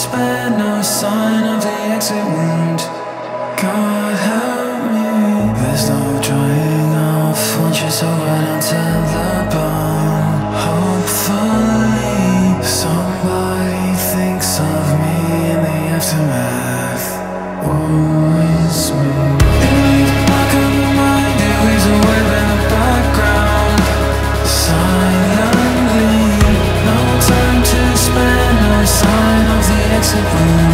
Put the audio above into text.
spare, no sign of the exit wound. God help me. There's no drying off once you're so right onto the bone. Hopefully somebody thinks of me in the aftermath. Always me. In the back of my mind, it weaves a web in the background. Silently, no time to spare, no sign of the exit wound.